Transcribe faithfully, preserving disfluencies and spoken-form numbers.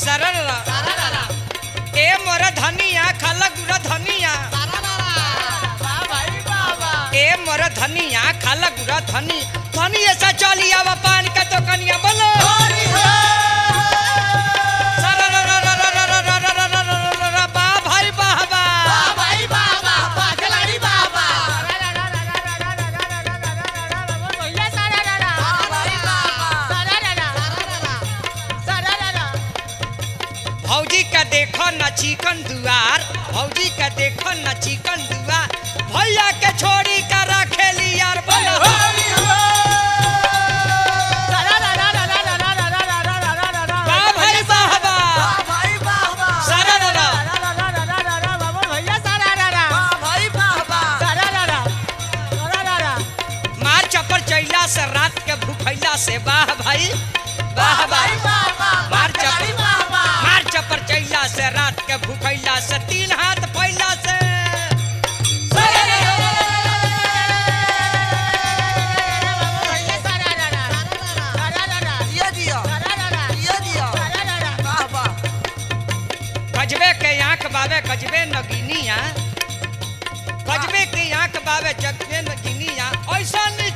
सररा ए मोर धनिया खाला गुरा धनिया ए मोर धनिया खाला गुरा धनी धनी ऐसा चली आवा पान का तो कनिया बोलो बा भाई बाबा भौजी का देखो न चिकन दुआर भौजी का देखो न चिकन दुआर भैया के छोड़ी का रखेली यार बोलो भाई बाबा सररा मार चपर चैला से रात के भूखैला से वाह भाई वाह भाई मार चपर मार चपर चैला से रात के भूखैला से तीन हाथ फैला से गजबे के आंख बावे गजबे नगिनिया गजबे के आंख बावे जगबे नगिनिया ऐसा